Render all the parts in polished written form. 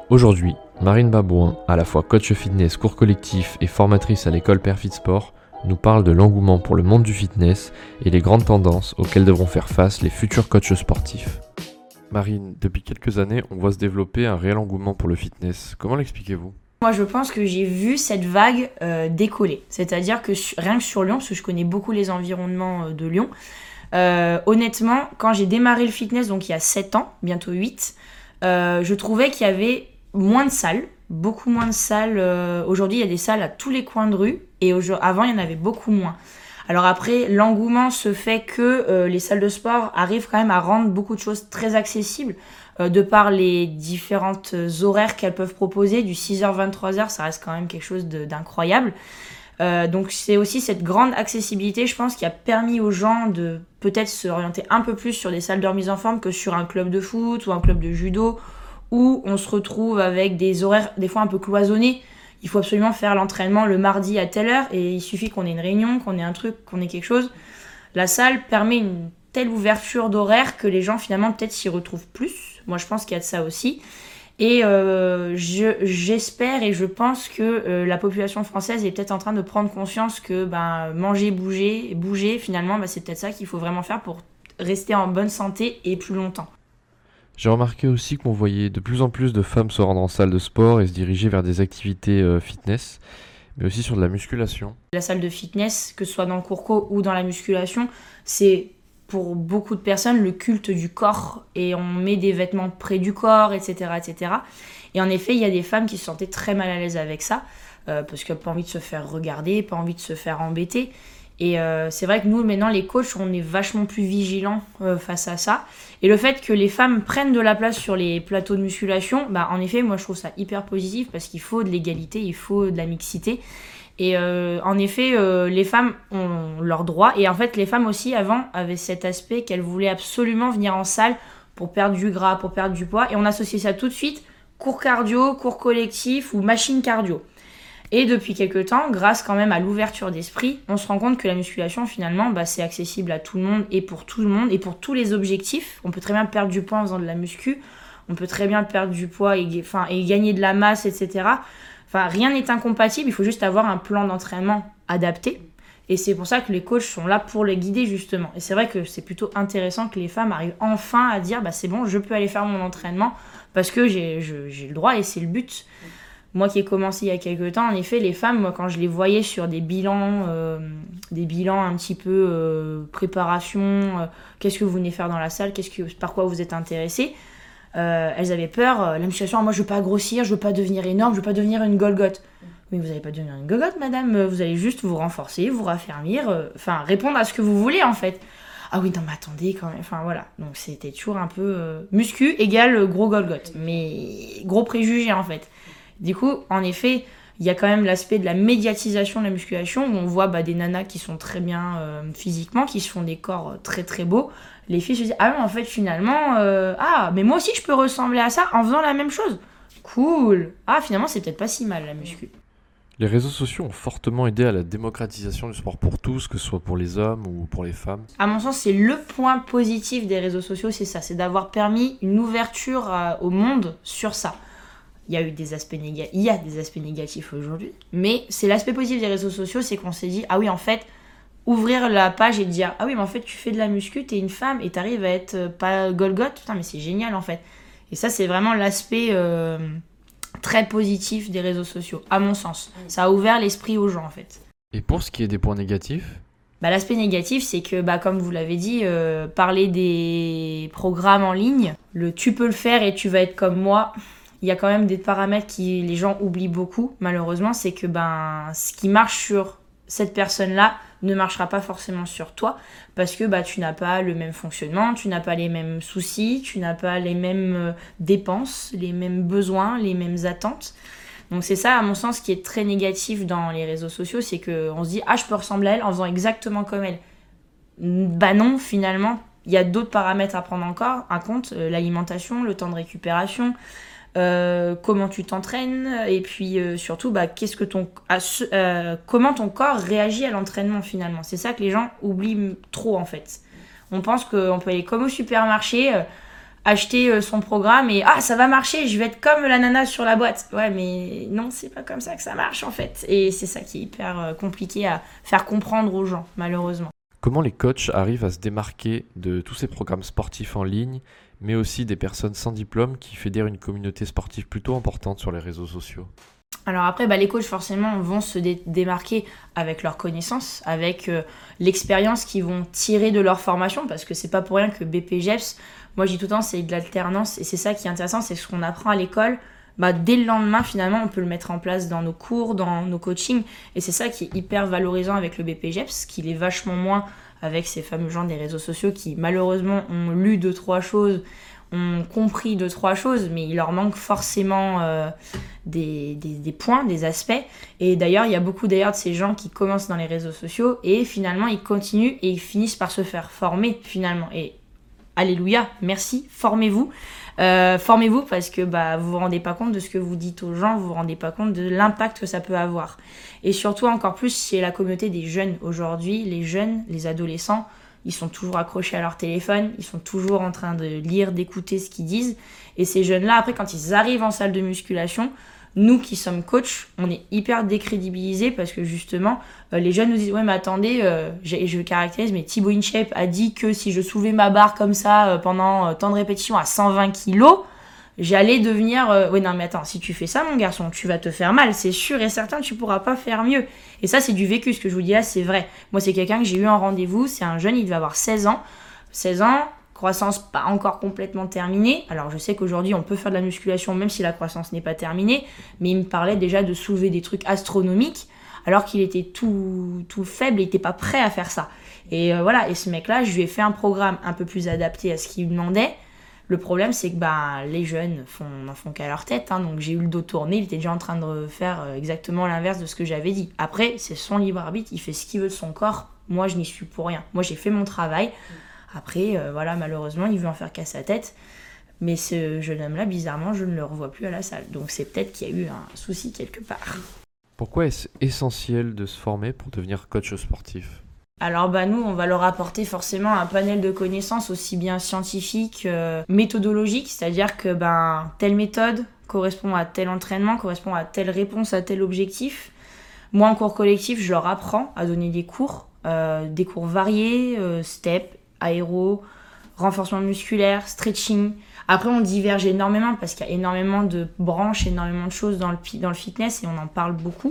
Aujourd'hui, Marine Babouin, à la fois coach fitness, cours collectif et formatrice à l'école Perfit Sport, nous parle de l'engouement pour le monde du fitness et les grandes tendances auxquelles devront faire face les futurs coachs sportifs. Marine, depuis quelques années, on voit se développer un réel engouement pour le fitness. Comment l'expliquez-vous ? Moi, je pense que j'ai vu cette vague décoller. C'est-à-dire que rien que sur Lyon, parce que je connais beaucoup les environnements de Lyon, honnêtement, quand j'ai démarré le fitness, donc il y a 7 ans, bientôt 8, je trouvais qu'il y avait moins de salles, beaucoup moins de salles. Aujourd'hui, il y a des salles à tous les coins de rue, et avant, il y en avait beaucoup moins. Alors après, l'engouement se fait que les salles de sport arrivent quand même à rendre beaucoup de choses très accessibles, de par les différentes horaires qu'elles peuvent proposer, du 6h-23h, ça reste quand même quelque chose d'incroyable. Donc c'est aussi cette grande accessibilité, je pense, qui a permis aux gens de peut-être se orienter un peu plus sur des salles de remise en forme que sur un club de foot ou un club de judo, où on se retrouve avec des horaires des fois un peu cloisonnés. Il faut absolument faire l'entraînement le mardi à telle heure et il suffit qu'on ait une réunion, qu'on ait un truc, qu'on ait quelque chose. La salle permet une telle ouverture d'horaire que les gens finalement peut-être s'y retrouvent plus. Moi je pense qu'il y a de ça aussi. Et j'espère et je pense que la population française est peut-être en train de prendre conscience que manger, bouger finalement c'est peut-être ça qu'il faut vraiment faire pour rester en bonne santé et plus longtemps. J'ai remarqué aussi qu'on voyait de plus en plus de femmes se rendre en salle de sport et se diriger vers des activités fitness, mais aussi sur de la musculation. La salle de fitness, que ce soit dans le cours co ou dans la musculation, c'est pour beaucoup de personnes le culte du corps et on met des vêtements près du corps, etc., etc. Et en effet, il y a des femmes qui se sentaient très mal à l'aise avec ça parce qu'elles n'ont pas envie de se faire regarder, pas envie de se faire embêter. Et c'est vrai que nous, maintenant, les coachs, on est vachement plus vigilants face à ça. Et le fait que les femmes prennent de la place sur les plateaux de musculation, en effet, moi, je trouve ça hyper positif parce qu'il faut de l'égalité, il faut de la mixité. Et en effet, les femmes ont leurs droits. Et en fait, les femmes aussi, avant, avaient cet aspect qu'elles voulaient absolument venir en salle pour perdre du gras, pour perdre du poids. Et on associait ça tout de suite, cours cardio, cours collectif ou machine cardio. Et depuis quelques temps, grâce quand même à l'ouverture d'esprit, on se rend compte que la musculation, finalement, c'est accessible à tout le monde et pour tout le monde et pour tous les objectifs. On peut très bien perdre du poids en faisant de la muscu, on peut très bien perdre du poids et gagner de la masse, etc. Enfin, rien n'est incompatible, il faut juste avoir un plan d'entraînement adapté. Et c'est pour ça que les coachs sont là pour les guider, justement. Et c'est vrai que c'est plutôt intéressant que les femmes arrivent enfin à dire c'est bon, je peux aller faire mon entraînement parce que j'ai le droit et c'est le but. Moi qui ai commencé il y a quelques temps, en effet, les femmes, moi, quand je les voyais sur des bilans un petit peu préparation, qu'est-ce que vous venez faire dans la salle, par quoi vous êtes intéressés, elles avaient peur. La musculation, moi je veux pas grossir, je veux pas devenir énorme, je veux pas devenir une Golgoth. Mais vous n'allez pas devenir une Golgoth, madame, vous allez juste vous renforcer, vous raffermir, répondre à ce que vous voulez en fait. Ah oui, non mais attendez quand même, voilà. Donc c'était toujours un peu muscu égale gros Golgoth, mais gros préjugé en fait. Du coup, en effet, il y a quand même l'aspect de la médiatisation de la musculation où on voit des nanas qui sont très bien physiquement, qui se font des corps très très beaux. Les filles se disent mais en fait finalement, mais moi aussi je peux ressembler à ça en faisant la même chose. Cool. Finalement c'est peut-être pas si mal la muscu. Les réseaux sociaux ont fortement aidé à la démocratisation du sport pour tous, que ce soit pour les hommes ou pour les femmes. À mon sens, c'est le point positif des réseaux sociaux, c'est ça, c'est d'avoir permis une ouverture au monde sur ça. Il y a des aspects négatifs aujourd'hui, mais c'est l'aspect positif des réseaux sociaux, c'est qu'on s'est dit oui en fait, ouvrir la page et dire mais en fait tu fais de la muscu, t'es une femme et t'arrives à être pas Golgoth, putain mais c'est génial en fait. Et ça c'est vraiment l'aspect très positif des réseaux sociaux, à mon sens. Ça a ouvert l'esprit aux gens en fait. Et pour ce qui est des points négatifs ? L'aspect négatif, c'est que, comme vous l'avez dit, parler des programmes en ligne, tu peux le faire et tu vas être comme moi. Il y a quand même des paramètres qui les gens oublient beaucoup, malheureusement, c'est que ce qui marche sur cette personne-là ne marchera pas forcément sur toi parce que tu n'as pas le même fonctionnement, tu n'as pas les mêmes soucis, tu n'as pas les mêmes dépenses, les mêmes besoins, les mêmes attentes. Donc c'est ça, à mon sens, qui est très négatif dans les réseaux sociaux, c'est qu'on se dit je peux ressembler à elle en faisant exactement comme elle. Non, finalement, il y a d'autres paramètres à prendre encore en compte, l'alimentation, le temps de récupération, comment tu t'entraînes et puis surtout comment ton corps réagit à l'entraînement finalement. C'est ça que les gens oublient trop en fait. On pense qu'on peut aller comme au supermarché, acheter son programme et ça va marcher, je vais être comme la nana sur la boîte. Ouais, mais non, c'est pas comme ça que ça marche en fait. Et c'est ça qui est hyper compliqué à faire comprendre aux gens, malheureusement. Comment les coachs arrivent à se démarquer de tous ces programmes sportifs en ligne, mais aussi des personnes sans diplôme qui fédèrent une communauté sportive plutôt importante sur les réseaux sociaux? Alors après, les coachs forcément vont se démarquer avec leurs connaissances, avec l'expérience qu'ils vont tirer de leur formation, parce que c'est pas pour rien que BPGEPS, moi je dis tout le temps, c'est de l'alternance, et c'est ça qui est intéressant, c'est ce qu'on apprend à l'école. Dès le lendemain, finalement, on peut le mettre en place dans nos cours, dans nos coachings, et c'est ça qui est hyper valorisant avec le BPGEPS, qu'il est vachement moins avec ces fameux gens des réseaux sociaux qui malheureusement ont lu 2-3 choses, ont compris 2-3 choses, mais il leur manque forcément des points, des aspects. Et d'ailleurs, il y a beaucoup de ces gens qui commencent dans les réseaux sociaux et finalement, ils continuent et ils finissent par se faire former finalement. Et alléluia, merci, formez-vous. Formez-vous parce que vous vous rendez pas compte de ce que vous dites aux gens, vous vous rendez pas compte de l'impact que ça peut avoir. Et surtout, encore plus chez la communauté des jeunes. Aujourd'hui, les jeunes, les adolescents, ils sont toujours accrochés à leur téléphone, ils sont toujours en train de lire, d'écouter ce qu'ils disent. Et ces jeunes-là, après, quand ils arrivent en salle de musculation, nous qui sommes coachs, on est hyper décrédibilisés parce que justement, les jeunes nous disent « Ouais, mais attendez, je caractérise, mais Thibaut InShape a dit que si je soulevais ma barre comme ça pendant tant de répétitions à 120 kilos, j'allais devenir... Oui, non, mais attends, si tu fais ça, mon garçon, tu vas te faire mal. C'est sûr et certain, tu pourras pas faire mieux. » Et ça, c'est du vécu. Ce que je vous dis là, c'est vrai. Moi, c'est quelqu'un que j'ai eu en rendez-vous. C'est un jeune, il devait avoir 16 ans. 16 ans, croissance pas encore complètement terminée. Alors, je sais qu'aujourd'hui, on peut faire de la musculation même si la croissance n'est pas terminée. Mais il me parlait déjà de soulever des trucs astronomiques alors qu'il était tout faible et il n'était pas prêt à faire ça. Et voilà. Et ce mec-là, je lui ai fait un programme un peu plus adapté à ce qu'il demandait. Le problème, c'est que les jeunes n'en font qu'à leur tête. Donc j'ai eu le dos tourné, il était déjà en train de faire exactement l'inverse de ce que j'avais dit. Après, c'est son libre arbitre, il fait ce qu'il veut de son corps. Moi, je n'y suis pour rien. Moi, j'ai fait mon travail. Après, malheureusement, il veut en faire qu'à sa tête. Mais ce jeune homme-là, bizarrement, je ne le revois plus à la salle. Donc c'est peut-être qu'il y a eu un souci quelque part. Pourquoi est-ce essentiel de se former pour devenir coach sportif ? Alors nous, on va leur apporter forcément un panel de connaissances aussi bien scientifiques, méthodologiques, c'est-à-dire que telle méthode correspond à tel entraînement, correspond à telle réponse, à tel objectif. Moi, en cours collectif, je leur apprends à donner des cours variés, step, aéro, renforcement musculaire, stretching. Après, on diverge énormément parce qu'il y a énormément de branches, énormément de choses dans le fitness et on en parle beaucoup.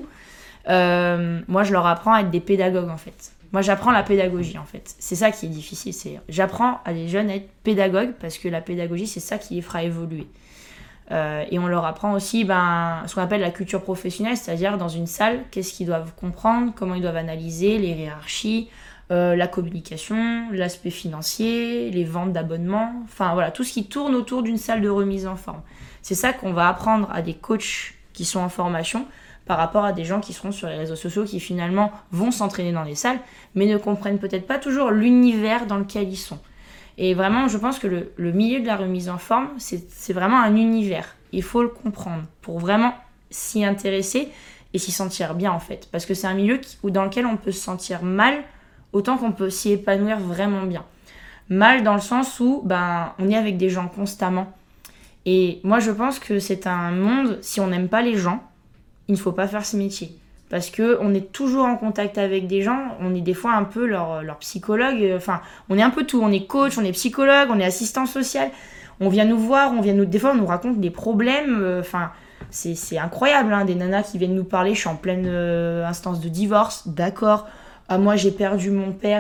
Moi, je leur apprends à être des pédagogues en fait. Moi, j'apprends la pédagogie, en fait. C'est ça qui est difficile. J'apprends à des jeunes à être pédagogues parce que la pédagogie, c'est ça qui les fera évoluer. Et on leur apprend aussi ce qu'on appelle la culture professionnelle, c'est-à-dire dans une salle, qu'est-ce qu'ils doivent comprendre, comment ils doivent analyser, les hiérarchies, la communication, l'aspect financier, les ventes d'abonnements, enfin voilà, tout ce qui tourne autour d'une salle de remise en forme. C'est ça qu'on va apprendre à des coachs qui sont en formation par rapport à des gens qui seront sur les réseaux sociaux qui finalement vont s'entraîner dans les salles, mais ne comprennent peut-être pas toujours l'univers dans lequel ils sont. Et vraiment, je pense que le milieu de la remise en forme, c'est vraiment un univers. Il faut le comprendre pour vraiment s'y intéresser et s'y sentir bien en fait. Parce que c'est un milieu dans lequel on peut se sentir mal autant qu'on peut s'y épanouir vraiment bien. Mal dans le sens où on est avec des gens constamment. Et moi, je pense que c'est un monde, si on n'aime pas les gens, il ne faut pas faire ce métier. Parce qu'on est toujours en contact avec des gens, on est des fois un peu leur psychologue, on est un peu tout, on est coach, on est psychologue, on est assistant social, on vient nous voir, des fois on nous raconte des problèmes, c'est incroyable, des nanas qui viennent nous parler, je suis en pleine instance de divorce, d'accord, moi j'ai perdu mon père,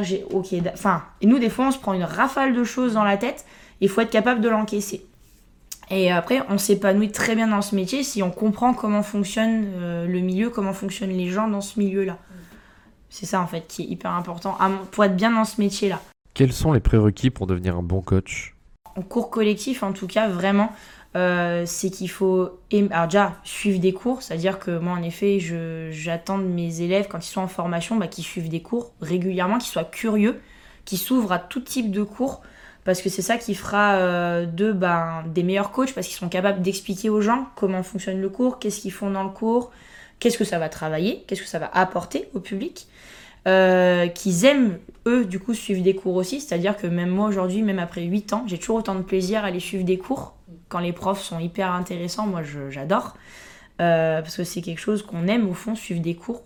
et nous des fois on se prend une rafale de choses dans la tête, il faut être capable de l'encaisser. Et après, on s'épanouit très bien dans ce métier si on comprend comment fonctionne le milieu, comment fonctionnent les gens dans ce milieu-là. C'est ça, en fait, qui est hyper important pour être bien dans ce métier-là. Quels sont les prérequis pour devenir un bon coach ? En cours collectif, en tout cas, vraiment, c'est qu'il faut déjà suivre des cours. C'est-à-dire que moi, en effet, j'attends de mes élèves, quand ils sont en formation, qu'ils suivent des cours régulièrement, qu'ils soient curieux, qu'ils s'ouvrent à tout type de cours. Parce que c'est ça qui fera d'eux des meilleurs coachs, parce qu'ils sont capables d'expliquer aux gens comment fonctionne le cours, qu'est-ce qu'ils font dans le cours, qu'est-ce que ça va travailler, qu'est-ce que ça va apporter au public. qu'ils aiment, eux, du coup, suivre des cours aussi. C'est-à-dire que même moi, aujourd'hui, même après 8 ans, j'ai toujours autant de plaisir à aller suivre des cours. Quand les profs sont hyper intéressants, moi, j'adore. Parce que c'est quelque chose qu'on aime, au fond, suivre des cours.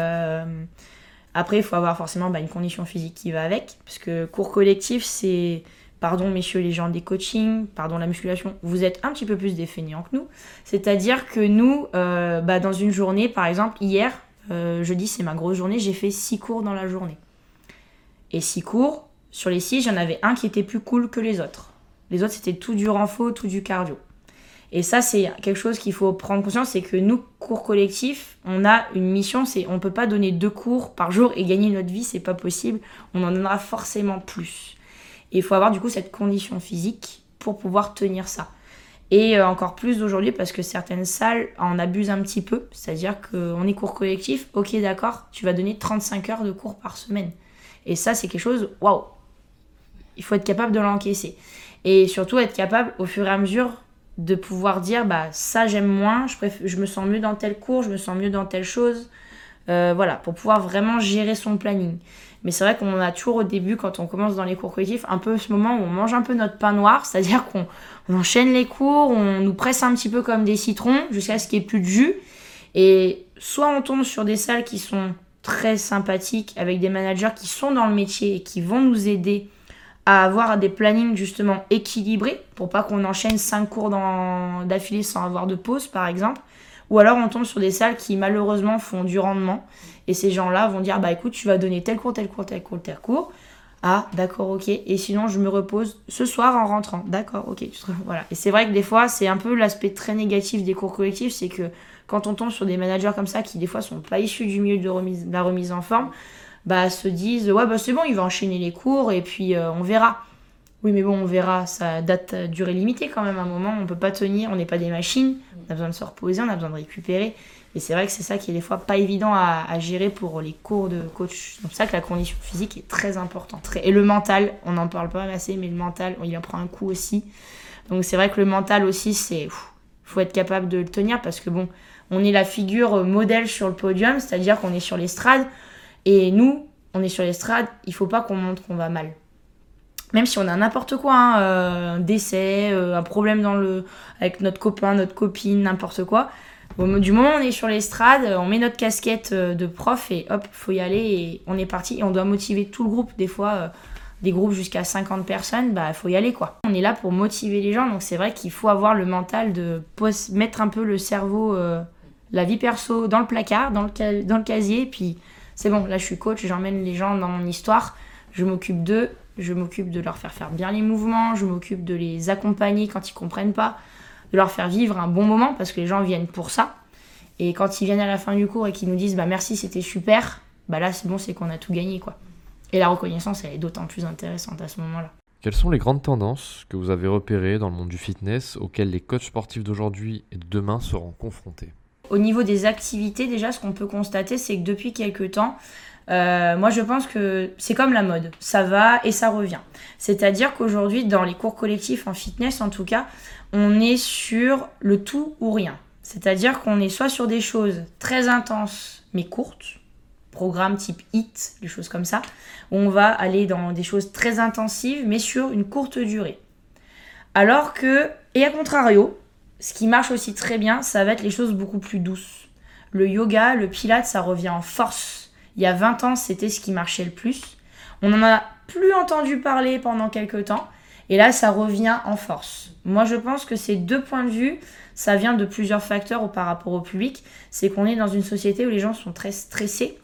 Après, il faut avoir forcément une condition physique qui va avec. Parce que cours collectif, c'est... Pardon, messieurs les gens des coachings, pardon, la musculation, vous êtes un petit peu plus des fainéants que nous. C'est-à-dire que nous, dans une journée, par exemple, hier, jeudi, c'est ma grosse journée, j'ai fait 6 cours dans la journée. Et 6 cours, sur les 6, j'en avais un qui était plus cool que les autres. Les autres, c'était tout du renfo, tout du cardio. Et ça, c'est quelque chose qu'il faut prendre conscience, c'est que nous, cours collectifs, on a une mission, on ne peut pas donner 2 cours par jour et gagner notre vie, c'est pas possible. On en donnera forcément plus. Et il faut avoir du coup cette condition physique pour pouvoir tenir ça. Et encore plus aujourd'hui parce que certaines salles en abusent un petit peu. C'est-à-dire qu'on est cours collectif, ok d'accord, tu vas donner 35 heures de cours par semaine. Et ça c'est quelque chose, waouh, il faut être capable de l'encaisser. Et surtout être capable au fur et à mesure de pouvoir dire ça j'aime moins, je me sens mieux dans tel cours, je me sens mieux dans telle chose. Voilà, pour pouvoir vraiment gérer son planning. Mais c'est vrai qu'on a toujours au début, quand on commence dans les cours collectifs, un peu ce moment où on mange un peu notre pain noir, c'est-à-dire qu'on enchaîne les cours, on nous presse un petit peu comme des citrons jusqu'à ce qu'il n'y ait plus de jus. Et soit on tombe sur des salles qui sont très sympathiques, avec des managers qui sont dans le métier et qui vont nous aider à avoir des plannings justement équilibrés, pour pas qu'on enchaîne 5 cours d'affilée sans avoir de pause par exemple. Ou alors on tombe sur des salles qui malheureusement font du rendement. Et ces gens-là vont dire écoute, tu vas donner tel cours, tel cours, tel cours, tel cours. Ah d'accord, ok. Et sinon je me repose ce soir en rentrant. D'accord, ok. Voilà. Et c'est vrai que des fois c'est un peu l'aspect très négatif des cours collectifs, c'est que quand on tombe sur des managers comme ça qui des fois sont pas issus du milieu de la remise en forme, se disent c'est bon, il va enchaîner les cours et puis on verra. Oui, mais bon, on verra, ça date durée limitée quand même. À un moment, on peut pas tenir, on n'est pas des machines, on a besoin de se reposer, on a besoin de récupérer. Et c'est vrai que c'est ça qui est des fois pas évident à gérer pour les cours de coach. Donc c'est ça que la condition physique est très importante. Et le mental, on n'en parle pas assez, mais le mental, il en prend un coup aussi. Donc c'est vrai que le mental aussi, faut être capable de le tenir parce que bon, on est la figure modèle sur le podium, c'est-à-dire qu'on est sur l'estrade. Et nous, on est sur l'estrade, il faut pas qu'on montre qu'on va mal. Même si on a n'importe quoi, un décès, un problème avec notre copain, notre copine, n'importe quoi. Du moment où on est sur l'estrade, on met notre casquette de prof et hop, faut y aller et on est parti. Et on doit motiver tout le groupe. Des fois, des groupes jusqu'à 50 personnes, faut y aller quoi. On est là pour motiver les gens, donc c'est vrai qu'il faut avoir le mental de mettre un peu le cerveau, la vie perso dans le placard, dans le casier. Puis c'est bon, là je suis coach, j'emmène les gens dans mon histoire, je m'occupe d'eux. Je m'occupe de leur faire bien les mouvements, je m'occupe de les accompagner quand ils comprennent pas, de leur faire vivre un bon moment parce que les gens viennent pour ça. Et quand ils viennent à la fin du cours et qu'ils nous disent merci, c'était super, là c'est bon, c'est qu'on a tout gagné quoi. Et la reconnaissance, elle est d'autant plus intéressante à ce moment-là. Quelles sont les grandes tendances que vous avez repérées dans le monde du fitness auxquelles les coachs sportifs d'aujourd'hui et de demain seront confrontés ? Au niveau des activités, déjà, ce qu'on peut constater, c'est que depuis quelques temps, moi je pense que c'est comme la mode, ça va et ça revient. C'est-à-dire qu'aujourd'hui, dans les cours collectifs en fitness en tout cas, on est sur le tout ou rien. C'est-à-dire qu'on est soit sur des choses très intenses mais courtes, programmes type HIIT, des choses comme ça, où on va aller dans des choses très intensives mais sur une courte durée. Alors que, et à contrario, ce qui marche aussi très bien, ça va être les choses beaucoup plus douces. Le yoga, le pilates, ça revient en force. Il y a 20 ans, c'était ce qui marchait le plus. On n'en a plus entendu parler pendant quelques temps. Et là, ça revient en force. Moi, je pense que ces 2 points de vue, ça vient de plusieurs facteurs par rapport au public. C'est qu'on est dans une société où les gens sont très stressés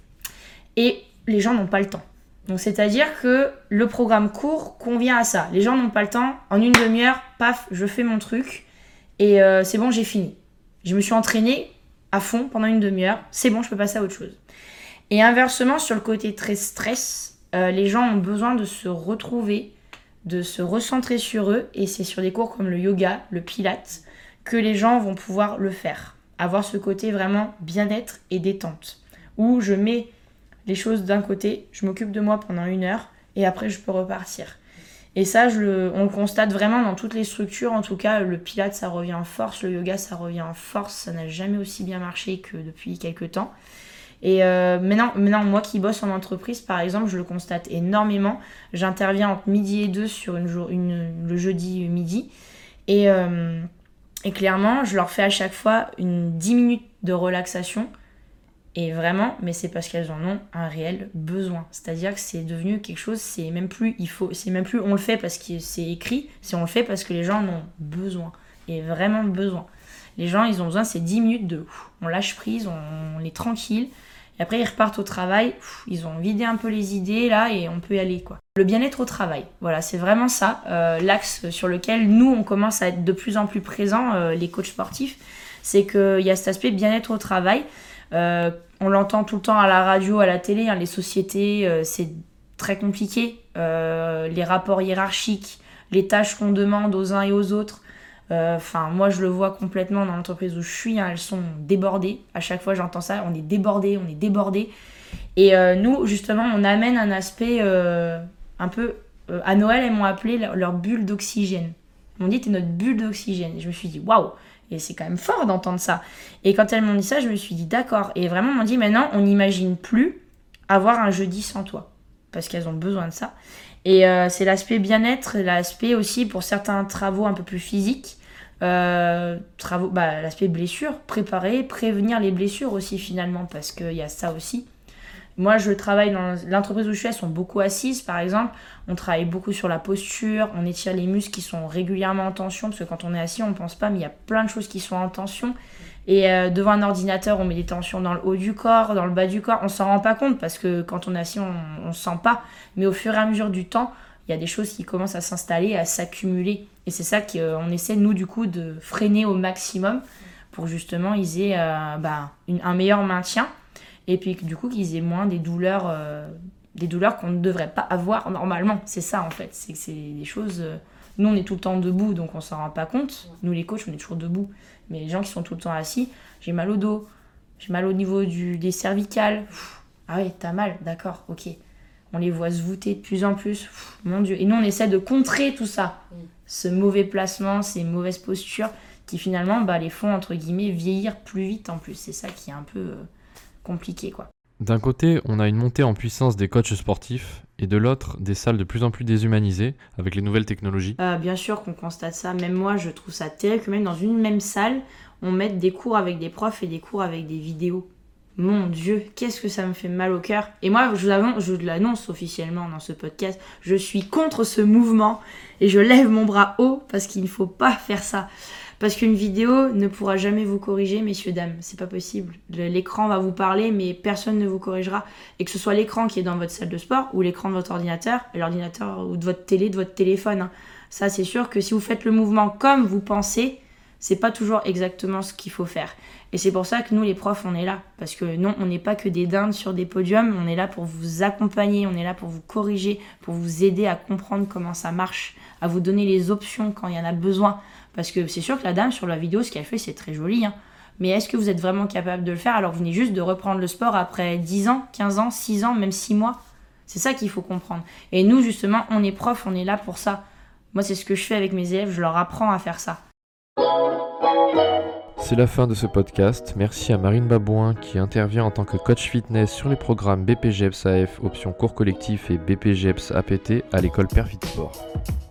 et les gens n'ont pas le temps. Donc, c'est-à-dire que le programme court convient à ça. Les gens n'ont pas le temps. En une demi-heure, paf, je fais mon truc et c'est bon, j'ai fini. Je me suis entraînée à fond pendant une demi-heure. C'est bon, je peux passer à autre chose. Et inversement, sur le côté très stress, les gens ont besoin de se retrouver, de se recentrer sur eux. Et c'est sur des cours comme le yoga, le pilates, que les gens vont pouvoir le faire. Avoir ce côté vraiment bien-être et détente. Où je mets les choses d'un côté, je m'occupe de moi pendant 1 heure et après je peux repartir. Et ça, on le constate vraiment dans toutes les structures. En tout cas, le pilates, ça revient en force. Le yoga, ça revient en force. Ça n'a jamais aussi bien marché que depuis quelques temps. Et maintenant, moi qui bosse en entreprise, par exemple, je le constate énormément. J'interviens entre midi et 2 sur le jeudi midi. Et clairement, je leur fais à chaque fois 10 minutes de relaxation. Et vraiment, mais c'est parce qu'elles en ont un réel besoin. C'est-à-dire que c'est devenu quelque chose, c'est même plus on le fait parce que c'est écrit, c'est on le fait parce que les gens en ont besoin. Et vraiment besoin. Les gens, ils ont besoin de ces 10 minutes on lâche prise, on est tranquille. Et après, ils repartent au travail, ils ont vidé un peu les idées là et on peut y aller, quoi. Le bien-être au travail, voilà, c'est vraiment ça, l'axe sur lequel nous, on commence à être de plus en plus présents, les coachs sportifs. C'est qu'il y a cet aspect bien-être au travail. On l'entend tout le temps à la radio, à la télé, hein, les sociétés, c'est très compliqué. Les rapports hiérarchiques, les tâches qu'on demande aux uns et aux autres. Moi, je le vois complètement dans l'entreprise où je suis. Hein, elles sont débordées. À chaque fois, j'entends ça. On est débordés. Et nous, justement, on amène un aspect un peu... à Noël, elles m'ont appelé leur bulle d'oxygène. Ils m'ont dit, t'es notre bulle d'oxygène. Et je me suis dit, waouh! Et c'est quand même fort d'entendre ça. Et quand elles m'ont dit ça, je me suis dit, d'accord. Et vraiment, elles m'ont dit, maintenant, on n'imagine plus avoir un jeudi sans toi. Parce qu'elles ont besoin de ça. Et c'est l'aspect bien-être, l'aspect aussi pour certains travaux un peu plus physiques. L'aspect blessure, prévenir les blessures aussi finalement, parce qu'il y a ça aussi. Moi, je travaille dans l'entreprise où je suis, elles sont beaucoup assises, par exemple. On travaille beaucoup sur la posture, on étire les muscles qui sont régulièrement en tension, parce que quand on est assis, on ne pense pas, mais il y a plein de choses qui sont en tension. Et devant un ordinateur, on met des tensions dans le haut du corps, dans le bas du corps. On s'en rend pas compte, parce que quand on est assis, on ne sent pas. Mais au fur et à mesure du temps, il y a des choses qui commencent à s'installer, à s'accumuler. Et c'est ça qu'on essaie, nous, du coup, de freiner au maximum pour justement ils aient un meilleur maintien. Et puis, du coup, qu'ils aient moins des douleurs qu'on ne devrait pas avoir normalement. C'est ça, en fait. C'est que c'est des choses... Nous, on est tout le temps debout, donc on s'en rend pas compte. Nous, les coachs, on est toujours debout. Mais les gens qui sont tout le temps assis, j'ai mal au dos, j'ai mal au niveau des cervicales. Ah ouais, t'as mal, d'accord, ok. On les voit se voûter de plus en plus. Mon Dieu. Et nous, on essaie de contrer tout ça. Ce mauvais placement, ces mauvaises postures qui finalement les font, entre guillemets, vieillir plus vite en plus. C'est ça qui est un peu compliqué, quoi. D'un côté, on a une montée en puissance des coachs sportifs et de l'autre, des salles de plus en plus déshumanisées avec les nouvelles technologies. Bien sûr qu'on constate ça. Même moi, je trouve ça terrible que même dans une même salle, on mette des cours avec des profs et des cours avec des vidéos. Mon Dieu, qu'est-ce que ça me fait mal au cœur. Et moi, je l'annonce officiellement dans ce podcast, je suis contre ce mouvement et je lève mon bras haut parce qu'il ne faut pas faire ça. Parce qu'une vidéo ne pourra jamais vous corriger, messieurs, dames. C'est pas possible. L'écran va vous parler, mais personne ne vous corrigera. Et que ce soit l'écran qui est dans votre salle de sport ou l'écran de votre ordinateur, l'ordinateur ou de votre télé, de votre téléphone. Ça, c'est sûr que si vous faites le mouvement comme vous pensez, c'est pas toujours exactement ce qu'il faut faire. Et c'est pour ça que nous, les profs, on est là. Parce que non, on n'est pas que des dindes sur des podiums. On est là pour vous accompagner, on est là pour vous corriger, pour vous aider à comprendre comment ça marche, à vous donner les options quand il y en a besoin. Parce que c'est sûr que la dame, sur la vidéo, ce qu'elle fait, c'est très joli. Mais est-ce que vous êtes vraiment capable de le faire alors que vous venez juste de reprendre le sport après 10 ans, 15 ans, 6 ans, même 6 mois ? C'est ça qu'il faut comprendre. Et nous, justement, on est profs, on est là pour ça. Moi, c'est ce que je fais avec mes élèves, je leur apprends à faire ça. C'est la fin de ce podcast. Merci à Marine Babouin qui intervient en tant que coach fitness sur les programmes BPGEPS AF option cours collectif et BPGEPS APT à l'école Perfit Sport.